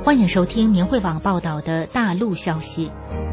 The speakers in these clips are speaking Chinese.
欢迎收听明慧网报道的大陆消息。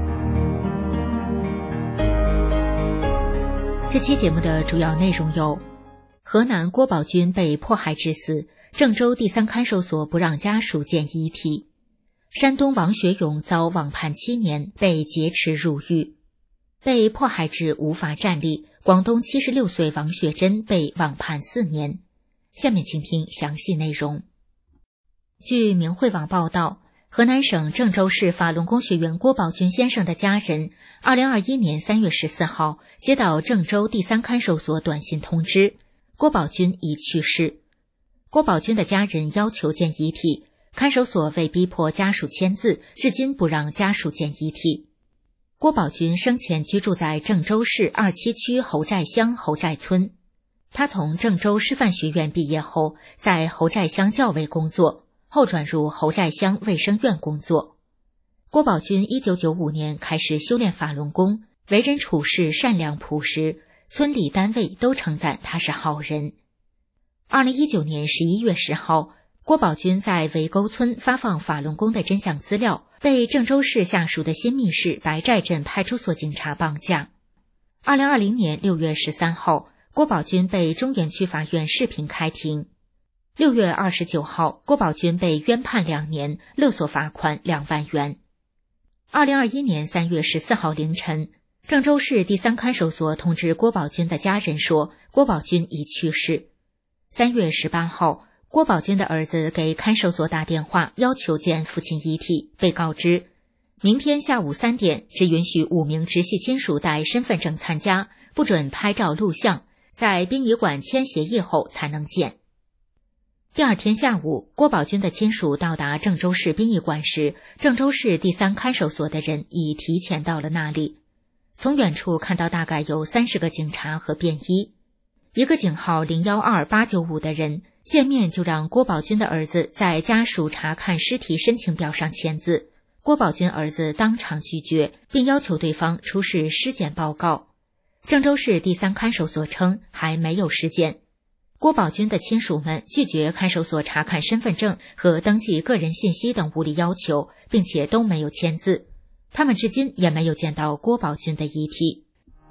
这期节目的主要内容有：河南郭宝军被迫害致死，郑州第三看守所不让家属见遗体；山东王学勇遭网判7年，被劫持入狱；被迫害至无法站立，广东76岁王雪珍被网判4年。下面请听详细内容。据明慧网报道，河南省郑州市法轮功学员郭宝军先生的家人2021年3月14号接到郑州第三看守所短信通知，郭宝军已去世。郭宝军的家人要求见遗体，看守所为逼迫家属签字，至今不让家属见遗体。郭宝军生前居住在郑州市27区侯寨乡侯寨村，他从郑州师范学院毕业后，在侯寨乡教委工作，后转入侯寨乡卫生院工作。郭宝军1995年开始修炼法轮功，为人处事善良朴实，村里单位都称赞他是好人。2019年11月10号，郭宝军在围沟村发放法轮功的真相资料，被郑州市下属的新密市白寨镇派出所警察绑架。2020年6月13号，郭宝军被中原区法院视频开庭。6月29号，郭宝军被冤判2年，勒索罚款2万元。2021年3月14号凌晨，郑州市第三看守所通知郭宝军的家人说，郭宝军已去世。3月18号，郭宝军的儿子给看守所打电话，要求见父亲遗体，被告知明天下午3点只允许5名直系亲属带身份证参加，不准拍照录像，在殡仪馆签协议后才能见。第二天下午，郭宝军的亲属到达郑州市殡仪馆时，郑州市第三看守所的人已提前到了那里。从远处看到大概有30个警察和便衣。一个警号012895的人见面就让郭宝军的儿子在家属查看尸体申请表上签字，郭宝军儿子当场拒绝，并要求对方出示尸检报告。郑州市第三看守所称还没有尸检。郭宝军的亲属们拒绝看守所查看身份证和登记个人信息等无理要求，并且都没有签字。他们至今也没有见到郭宝军的遗体。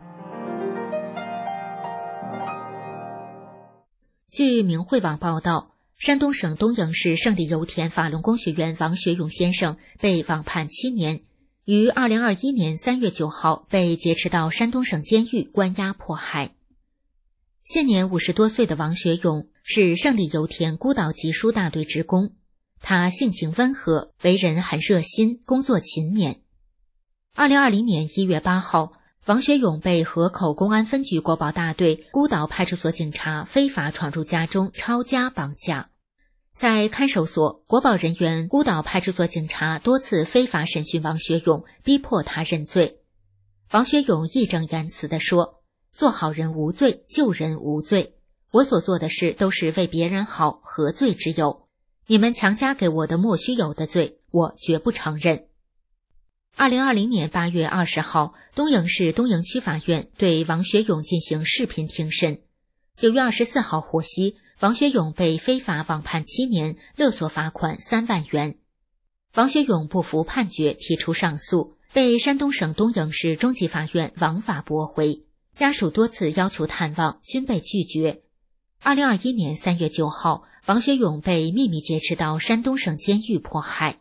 据明慧网报道，山东省东营市胜利油田法轮功学员王学勇先生被网判7年，于2021年3月9号被劫持到山东省监狱关押迫害。现年50多岁的王学勇是胜利油田孤岛集疏大队职工，他性情温和，为人很热心，工作勤勉。2020年1月8号，王学勇被河口公安分局国保大队孤岛派出所警察非法闯入家中抄家绑架。在看守所，国保人员孤岛派出所警察多次非法审讯王学勇，逼迫他认罪。王学勇义正言辞地说，做好人无罪，救人无罪，我所做的事都是为别人好，何罪之有？你们强加给我的莫须有的罪，我绝不承认。2020年8月20号，东营市东营区法院对王学勇进行视频庭审。9月24号获悉，王学勇被非法网判7年，勒索罚款3万元。王学勇不服判决，提出上诉，被山东省东营市中级法院枉法驳回。家属多次要求探望，均被拒绝。2021年3月9号，王学勇被秘密劫持到山东省监狱迫害。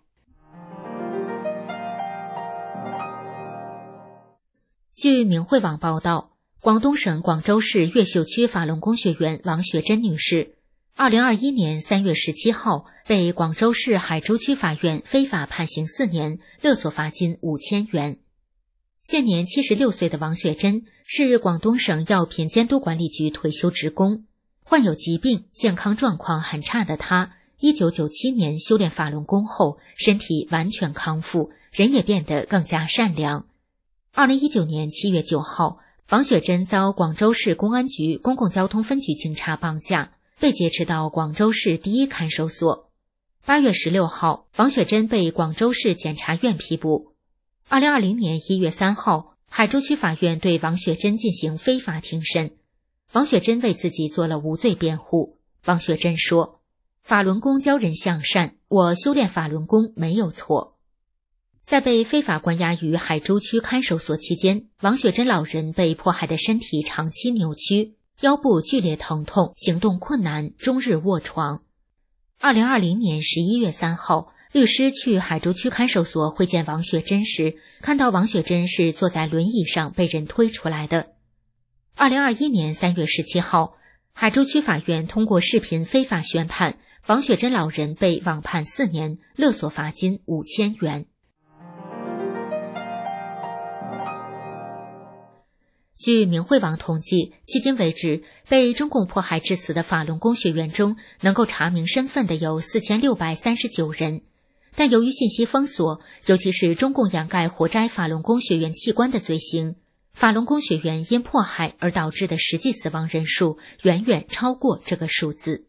据明慧网报道，广东省广州市越秀区法轮功学员王雪珍女士2021年3月17号被广州市海珠区法院非法判刑4年，勒索罚金5000元。现年76岁的王雪珍是广东省药品监督管理局退休职工，患有疾病，健康状况很差的她1997年修炼法轮功后，身体完全康复，人也变得更加善良。2019年7月9号，王雪珍遭广州市公安局公共交通分局警察绑架，被劫持到广州市第一看守所。8月16号，王雪珍被广州市检察院批捕。2020年1月3号，海珠区法院对王雪珍进行非法庭审。王雪珍为自己做了无罪辩护。王雪珍说，法轮功教人向善， 我修炼法轮功没有错。在被非法关押于海州区看守所期间，王雪珍老人被迫害的身体长期扭曲，腰部剧烈疼痛，行动困难，终日卧床。2020年11月3号，律师去海州区看守所会见王雪珍时，看到王雪珍是坐在轮椅上被人推出来的。2021年3月17号，海州区法院通过视频非法宣判，王雪珍老人被网判4年，勒索罚金5000元。据明慧网统计，迄今为止，被中共迫害致死的法轮功学员中，能够查明身份的有4639人。但由于信息封锁，尤其是中共掩盖活摘法轮功学员器官的罪行，法轮功学员因迫害而导致的实际死亡人数远远超过这个数字。